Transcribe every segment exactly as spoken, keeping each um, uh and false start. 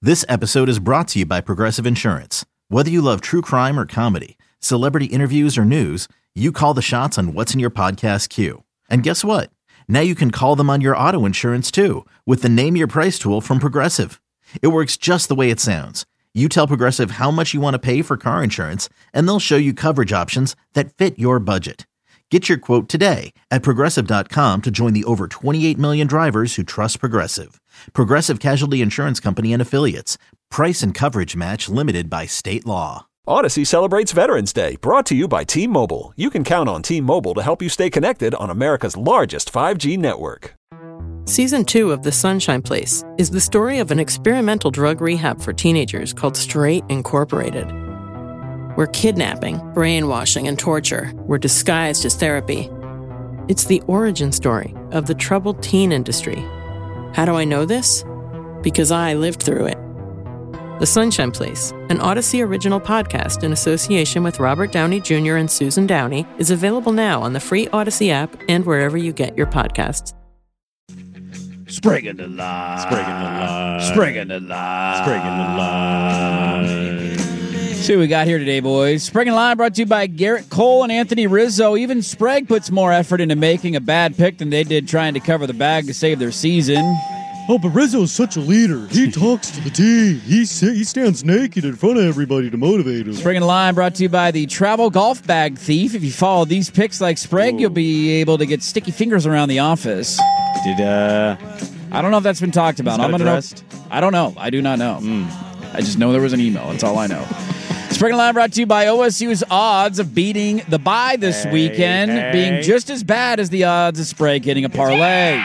This episode is brought to you by Progressive Insurance. Whether you love true crime or comedy, celebrity interviews or news, you call the shots on what's in your podcast queue. And guess what? Now you can call them on your auto insurance too with the Name Your Price tool from Progressive. It works just the way it sounds. You tell Progressive how much you want to pay for car insurance, and they'll show you coverage options that fit your budget. Get your quote today at Progressive dot com to join the over twenty-eight million drivers who trust Progressive. Progressive Casualty Insurance Company and Affiliates. Price and coverage match limited by state law. Odyssey celebrates Veterans Day, brought to you by T-Mobile. You can count on T-Mobile to help you stay connected on America's largest five G network. Season two of The Sunshine Place is the story of an experimental drug rehab for teenagers called Straight Incorporated, where kidnapping, brainwashing, and torture were disguised as therapy. It's the origin story of the troubled teen industry. How do I know this? Because I lived through it. The Sunshine Place, an Odyssey original podcast in association with Robert Downey Junior and Susan Downey, is available now on the free Odyssey app and wherever you get your podcasts. Sprigging the line. Sprigging the line. Sprigging the line. Sprigging the line. See what we got here today, boys. Sprague and Line brought to you by Garrett Cole and Anthony Rizzo. Even Sprague puts more effort into making a bad pick than they did trying to cover the bag to save their season. Oh, but Rizzo's such a leader. He talks to the team. He he stands naked in front of everybody to motivate him. Sprague and Line brought to you by the Travel Golf Bag Thief. If you follow these picks like Sprague, you'll be able to get sticky fingers around the office. Did, uh... I don't know if that's been talked about. I'm gonna know. I don't know. I do not know. Mm. I just know there was an email. That's all I know. Sprague and Line brought to you by O S U's odds of beating the bye this hey, weekend hey. being just as bad as the odds of Sprague getting a parlay.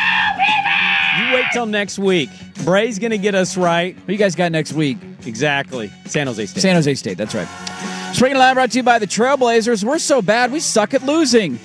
You wait till next week. Bray's going to get us right. What you guys got next week? Exactly. San Jose State. San Jose State, that's right. Sprague and Line brought to you by the Trailblazers. We're so bad, we suck at losing.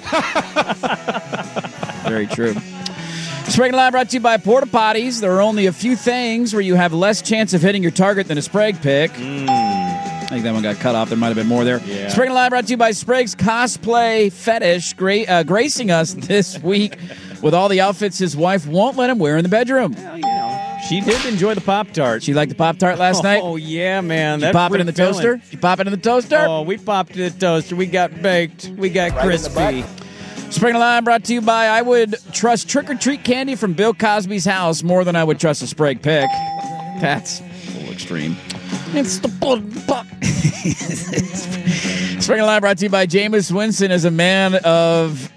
Very true. Sprague and Line brought to you by Porta Potties. There are only a few things where you have less chance of hitting your target than a Sprague pick. Mm. I think that one got cut off. There might have been more there. Yeah. Sprague and Line brought to you by Sprague's Cosplay Fetish, gra- uh, gracing us this week with all the outfits his wife won't let him wear in the bedroom. Well, you know, she did enjoy the Pop-Tart. She liked the Pop-Tart last oh, night? Oh, yeah, man. Did you pop it in the toaster? Did you pop it in the toaster? Oh, we popped it in the toaster. We got baked. We got right crispy. Sprague and Line brought to you by I would trust trick-or-treat candy from Bill Cosby's house more than I would trust a Sprague pick. That's a little extreme. It's the butt. Sprague and Line brought to you by Jameis Winston as a man of...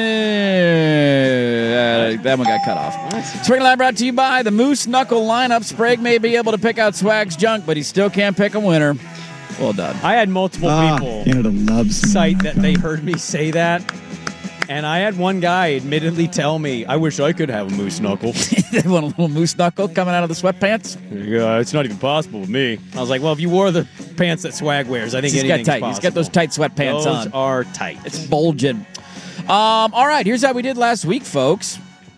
In- uh, that one got cut off. Sprague and Line brought to you by the Moose Knuckle lineup. Sprague may be able to pick out Swag's junk, but he still can't pick a winner. Well done. I had multiple ah, people Canada loves cite that they heard me say that. And I had one guy admittedly tell me, I wish I could have a moose knuckle. They want a little moose knuckle coming out of the sweatpants? Yeah, it's not even possible with me. I was like, well, if you wore the pants that Swag wears, I think He's anything's got tight. possible. He's got those tight sweatpants those on. Those are tight. It's bulging. Um, all right, here's how we did last week, folks.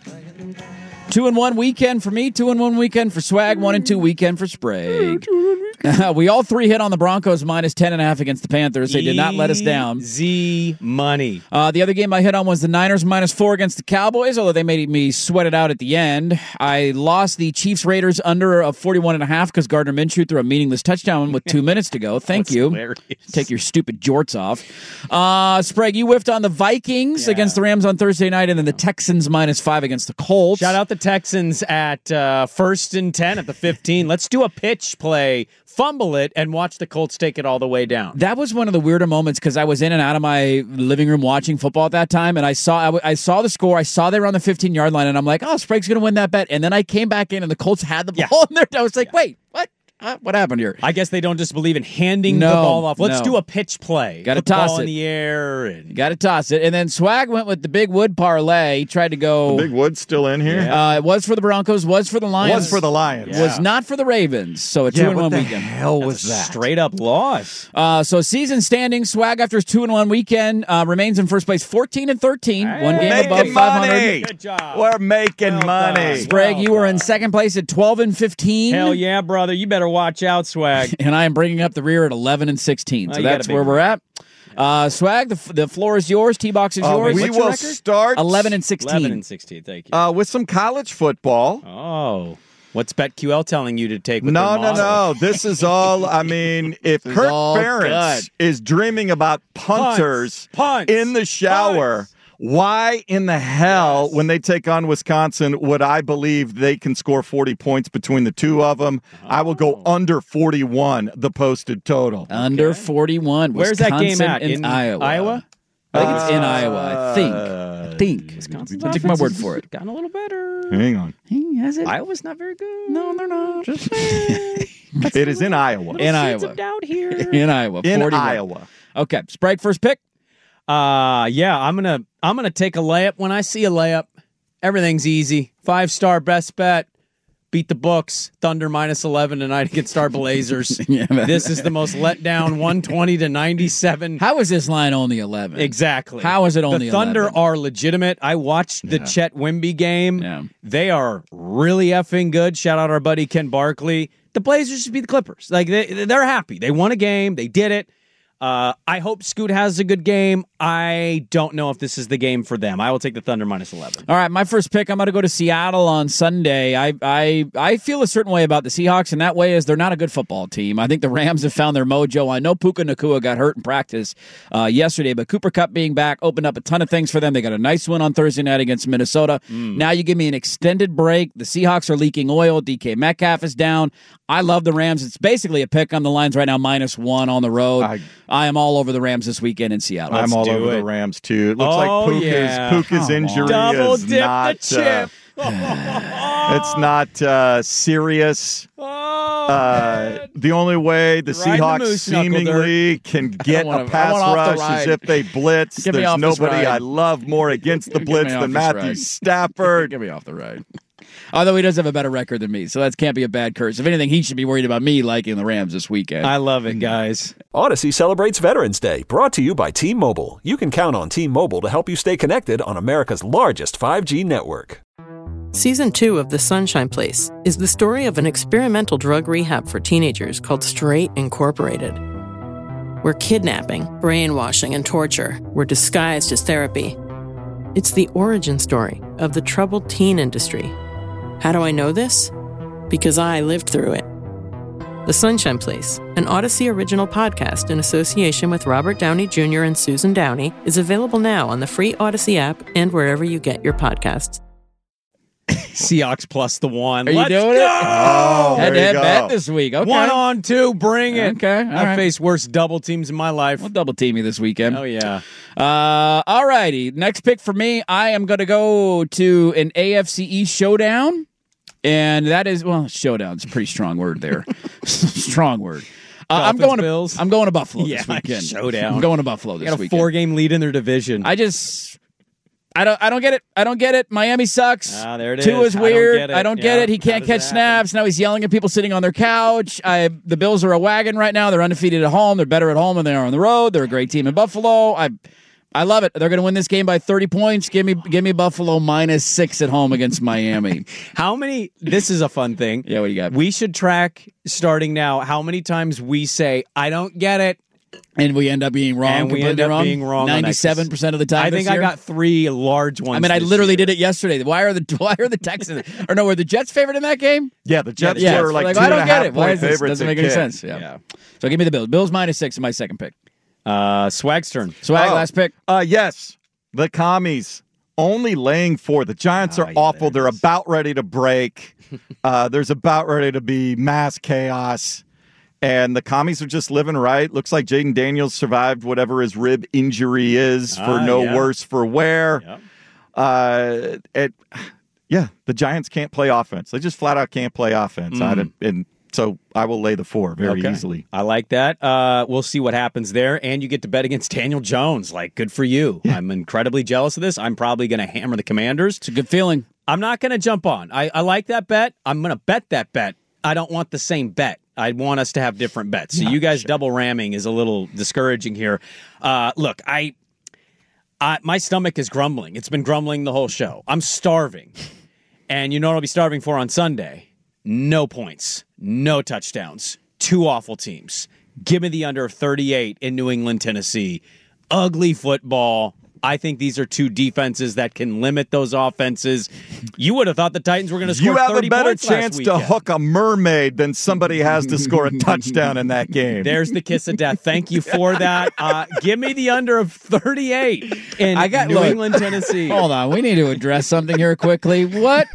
Two and one weekend for me, two and one weekend for Swag, one and two weekend for Sprague. We all three hit on the Broncos minus ten and a half against the Panthers. They did not let us down. Easy money. Uh, the other game I hit on was the Niners minus four against the Cowboys, although they made me sweat it out at the end. I lost the Chiefs Raiders under a forty-one and a half because Gardner Minshew threw a meaningless touchdown with two minutes to go. Thank you. Hilarious. Take your stupid jorts off. Uh, Sprague, you whiffed on the Vikings yeah. against the Rams on Thursday night, and then the Texans minus five against the Colts. Shout out the Texans at uh, first and ten at the fifteen. Let's do a pitch play. Fumble it and watch the Colts take it all the way down. That was one of the weirder moments because I was in and out of my living room watching football at that time, and I saw I, w- I saw the score. I saw they were on the fifteen-yard line, and I'm like, oh, Sprague's going to win that bet. And then I came back in, and the Colts had the ball yeah. in there. I was like, yeah. wait, what? Uh, what happened here? I guess they don't just believe in handing no, the ball off. Let's no. do a pitch play. Got to Put the toss ball it in the air. And... Got to toss it. And then Swag went with the Big Wood parlay. He tried to go. The Big Wood's still in here? Yeah. Uh, it was for the Broncos, was for the Lions. Was for the Lions. Yeah. Was not for the Ravens. So a two yeah, and one what the weekend. hell was that? Straight up loss. Uh, so season standing, Swag after his two and one weekend uh, remains in first place, fourteen and thirteen. Hey, one game making above five hundred. money. Good job. We're making well money. Done. Sprague, well you were done. in second place at twelve and fifteen. Hell yeah, brother. You better watch out, Swag. And I am bringing up the rear at eleven and sixteen. Well, so you that's got a where big we're at. Uh, Swag, the, the floor is yours. T-Box is Uh, yours. we What's your will record? start eleven and sixteen. eleven and sixteen, thank you. uh, with some college football. oh. What's BetQL telling you to take with No, their no, model? no. This is all, I mean, if This is Kirk all Ferentz good. is dreaming about punters Punts, punts, in the shower, punts. why in the hell, Yes. when they take on Wisconsin, would I believe they can score forty points between the two of them? I will go Oh. under forty-one, the posted total. Under forty-one. Where's that game Wisconsin at? In, In Iowa. Iowa? I think it's in Iowa. I think. Uh, I think. Wisconsin's I'll take my offense word has for it. Gotten a little better. Hang on. He has it. Iowa's not very good. No, they're not. Just saying. It is in Iowa. In Seeds Iowa. of doubt here. In Iowa. In forty-one. Iowa. Okay. Sprague, first pick. Uh yeah, I'm gonna I'm gonna take a layup when I see a layup. Everything's easy. Five star best bet. Beat the books. Thunder minus eleven tonight against our Blazers. Yeah, man. This is the most letdown. One twenty to ninety seven. How is this line only eleven? Exactly. How is it only the Thunder eleven? are legitimate. I watched the Chet Wemby game. Yeah. They are really effing good. Shout out our buddy Ken Barkley. The Blazers should be the Clippers. Like they they're happy. They won a game. They did it. Uh, I hope Scoot has a good game. I don't know if this is the game for them. I will take the Thunder minus eleven. All right, my first pick. I'm going to go to Seattle on Sunday. I, I I feel a certain way about the Seahawks, and that way is they're not a good football team. I think the Rams have found their mojo. I know Puka Nacua got hurt in practice uh, yesterday, but Cooper Kupp being back opened up a ton of things for them. They got a nice win on Thursday night against Minnesota. Mm. Now you give me an extended break. The Seahawks are leaking oil. D K Metcalf is down. I love the Rams. It's basically a pick on the lines right now, minus one on the road. I- I am all over the Rams this weekend in Seattle. I'm all do over it. the Rams, too. It looks Oh, like Puka's, yeah. Puka's Come injury on. Double is dip not... the chip. Uh, it's not uh, serious. Oh, Uh, man. the only way the Riding the Seahawks moose knuckle seemingly can get wanna- a I pass want off the rush ride. is if they blitz. Get me There's off this nobody ride. I love more against the Get blitz me off than this Matthew ride. Stafford. Get me off the ride. Although he does have a better record than me, so that can't be a bad curse. If anything, he should be worried about me liking the Rams this weekend. I love it, guys. Odyssey celebrates Veterans Day, brought to you by T-Mobile. You can count on T-Mobile to help you stay connected on America's largest five G network. Season two of The Sunshine Place is the story of an experimental drug rehab for teenagers called Straight Incorporated, where kidnapping, brainwashing, and torture were disguised as therapy. It's the origin story of the troubled teen industry. How do I know this? Because I lived through it. The Sunshine Place, an Odyssey original podcast in association with Robert Downey Junior and Susan Downey, is available now on the free Odyssey app and wherever you get your podcasts. Seahawks plus the one. Are you Let's doing go! it? Oh, there you Head-to-head go. bet this week. Okay. One on two, bring it. Okay, all I right. faced worse double teams in my life. We'll double team you this weekend. Oh, yeah. Uh, all righty. Next pick for me, I am going to go to an A F C East showdown. And that is, well, showdown's a pretty strong word there. Strong word. Uh, I'm Dolphins, going to Bills? I'm going to Buffalo Yeah, this weekend. showdown. I'm going to Buffalo They this got a weekend. four-game lead in their division. I just I don't I don't get it. I don't get it. Miami sucks. Ah, there it Tua is. is I don't weird. get it. I don't get Yeah. it. He How can't does catch that snaps. Now he's yelling at people sitting on their couch. I the Bills are a wagon right now. They're undefeated at home. They're better at home than they are on the road. They're a great team in Buffalo. I I love it. They're going to win this game by thirty points. Give me give me Buffalo minus six at home against Miami. How many? This is a fun thing. Yeah, what do you got? We should track starting now how many times we say, I don't get it. And we end up being wrong. And we completely end up wrong. being wrong on that. Ninety-seven percent of the time. I think this year. I got three large ones. I mean, I this literally year. did it yesterday. Why are the Why are the Texans or no? Were the Jets favored in that game? Yeah, the Jets Yeah, were so like, like, two I and a don't get half it. Why point is this? favorites Doesn't at make any kick. sense. Yeah. Yeah. So give me the Bills. Bills minus six in my second pick. Uh, Swag's turn. Swag, Oh. last pick. Uh, yes, the commies only laying four. The Giants Oh, are yeah, awful. there They're it is. about ready to break. uh, there's about ready to be mass chaos. And the commies are just living right. Looks like Jaden Daniels survived whatever his rib injury is for Ah, no yeah. worse for wear. Yep. Uh, it, yeah, the Giants can't play offense. They just flat out can't play offense. Mm. I'd- and so I will lay the four very Okay. easily. I like that. Uh, we'll see what happens there. And you get to bet against Daniel Jones. Like, good for you. I'm incredibly jealous of this. I'm probably going to hammer the Commanders. It's a good feeling. I'm not going to jump on. I, I like that bet. I'm going to bet that bet. I don't want the same bet. I want us to have different bets. So you guys double ramming is a little discouraging here. Uh, look, I, I my stomach is grumbling. It's been grumbling the whole show. I'm starving. And you know what I'll be starving for on Sunday? No points, no touchdowns, two awful teams. Give me the under thirty-eight in New England, Tennessee. Ugly football. I think these are two defenses that can limit those offenses. You would have thought the Titans were going to score You have thirty a better points last chance to weekend. hook a mermaid than somebody has to score a touchdown in that game. There's the kiss of death. Thank you for that. Uh, give me the under of thirty-eight in I got- New look. England, Tennessee. Hold on, we need to address something here quickly. What?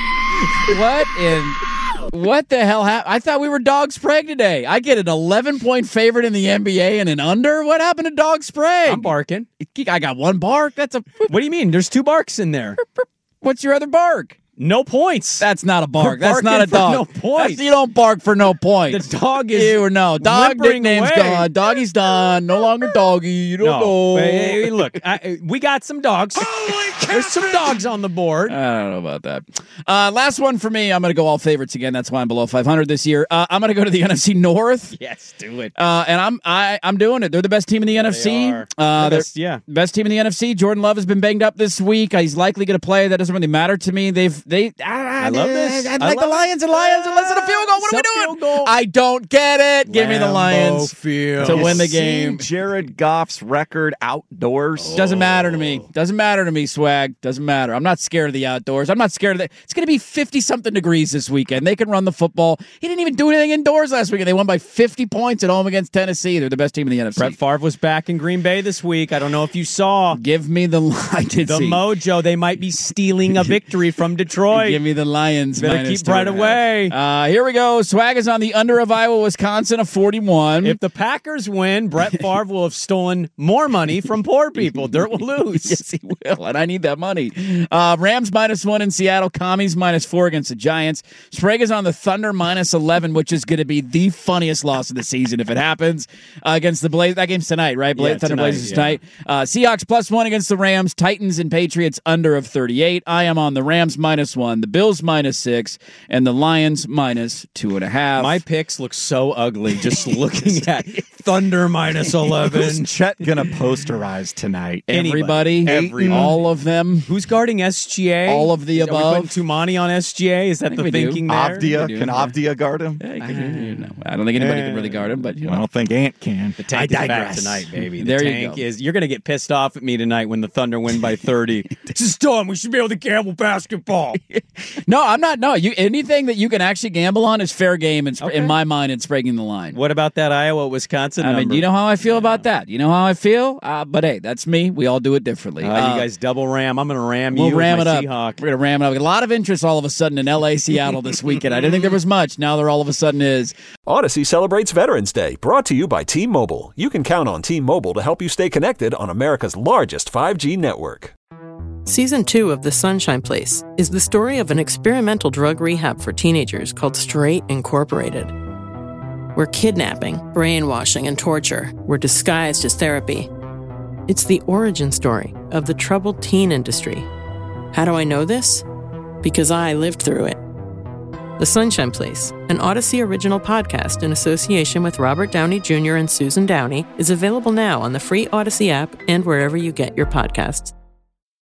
What in? What the hell happened? I thought we were Dog Sprague today. I get an eleven-point favorite in the N B A and an under? What happened to Dog Sprague? I'm barking. I got one bark. That's a. What do you mean? There's two barks in there. What's your other bark? No points. That's not a bark. We're That's not a barking for dog. no points. That's- you don't bark for no points. The dog is You or no. Dog whimpering nickname's away. gone. Doggy's done. No longer doggy. You don't No. go. Hey, hey, look, I, we got some dogs. There's some dogs on the board. I don't know about that. Uh, last one for me. I'm going to go all favorites again. That's why I'm below five hundred this year. Uh, I'm going to go to the N F C North. Yes, do it. Uh, and I'm I, I'm doing it. They're the best team in the N F C. are. Uh, The they're best, yeah. best team in the N F C. Jordan Love has been banged up this week. He's likely going to play. That doesn't really matter to me. They've they. I, I love this. I I like the love Lions it. and Lions and less than a field goal. What are we Some doing? field goal. I don't get it. Give me the Lambeau Lions Field. to You win the seen game. Jared Goff's record outdoors. Doesn't matter to me. Doesn't matter to me, Swag. Doesn't matter. I'm not scared of the outdoors. I'm not scared of that. It's going to be fifty-something degrees this weekend. They can run the football. He didn't even do anything indoors last weekend. They won by fifty points at home against Tennessee. They're the best team in the N F C. Brett Favre was back in Green Bay this week. I don't know if you saw Give me the I did the see. mojo. They might be stealing a victory from Detroit. Give me the Lions. Better minus keep two right and a half. away. Uh, here we go. Swag is on the under of Iowa, Wisconsin, a forty-one. If the Packers win, Brett Favre will have stolen more money from poor people. Dirt will lose. Yes, he will, and I need that money. Uh, Rams minus one in Seattle. Commies minus four against the Giants. Sprague is on the Thunder minus eleven, which is going to be the funniest loss of the season if it happens uh, against the Blaze. That game's tonight, right? Bla- Yeah, Thunder tonight, Blazers yeah. tonight. Uh, Seahawks plus one against the Rams. Titans and Patriots under of thirty-eight. I am on the Rams minus one, the Bills minus six, and the Lions minus two and a half. My picks look so ugly just looking at Thunder minus Who's eleven. Chet gonna posterize tonight? Everybody, Everybody. all of them. Who's guarding S G A? All of the Are we above. putting Tumani on S G A? Is that think the we do. thinking there? Avdia, do, can yeah. Avdia guard him? Yeah, you can- you know, I don't think anybody can really guard him, but you I know. don't think Ant can. The tank I is back digress. tonight, baby. The There you tank go. is. You're going to get pissed off at me tonight when the Thunder win by thirty. This is dumb. We should be able to gamble basketball. No, I'm not. No, you anything that you can actually gamble on is fair game, and Okay. in my mind, it's breaking the line. What about that Iowa Wisconsin? I mean, number? you know how I feel about that. You know how I feel. Uh, but hey, that's me. We all do it differently. Uh, Uh, you guys double ram. I'm going to ram We'll you. ram with it my up. Seahawk. We're gonna ram it up. A lot of interest all of a sudden in L A, Seattle this weekend. I didn't think there was much. Now there all of a sudden is. Odyssey celebrates Veterans Day, brought to you by T-Mobile. You can count on T-Mobile to help you stay connected on America's largest five G network. Season two of The Sunshine Place is the story of an experimental drug rehab for teenagers called Straight Incorporated, where kidnapping, brainwashing, and torture were disguised as therapy. It's the origin story of the troubled teen industry. How do I know this? Because I lived through it. The Sunshine Place, an Odyssey original podcast in association with Robert Downey Junior and Susan Downey, is available now on the free Odyssey app and wherever you get your podcasts.